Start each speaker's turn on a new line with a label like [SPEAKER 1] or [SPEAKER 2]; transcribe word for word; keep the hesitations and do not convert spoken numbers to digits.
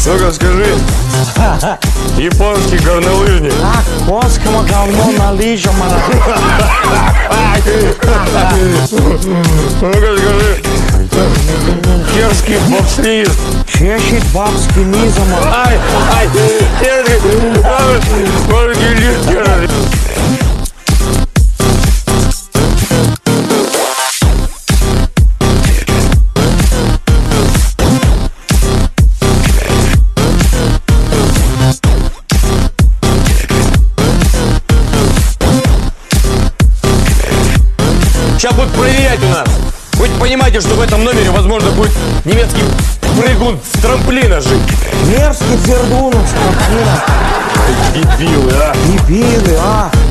[SPEAKER 1] Ну-ка скажи. Японский горнолыжник.
[SPEAKER 2] А, конскому говно на лыжах.
[SPEAKER 1] Ну-ка скажи. Чешский бобслист.
[SPEAKER 2] Чешский бабский низом.
[SPEAKER 1] Ай, ай, чешский бабский лист. Сейчас будут проверять у нас. Вы понимаете, что в этом номере, возможно, будет немецкий прыгун с трамплина жить.
[SPEAKER 2] Мерзкий пердунов с трамплина.
[SPEAKER 1] Дебилы, а?
[SPEAKER 2] Дебилы, а?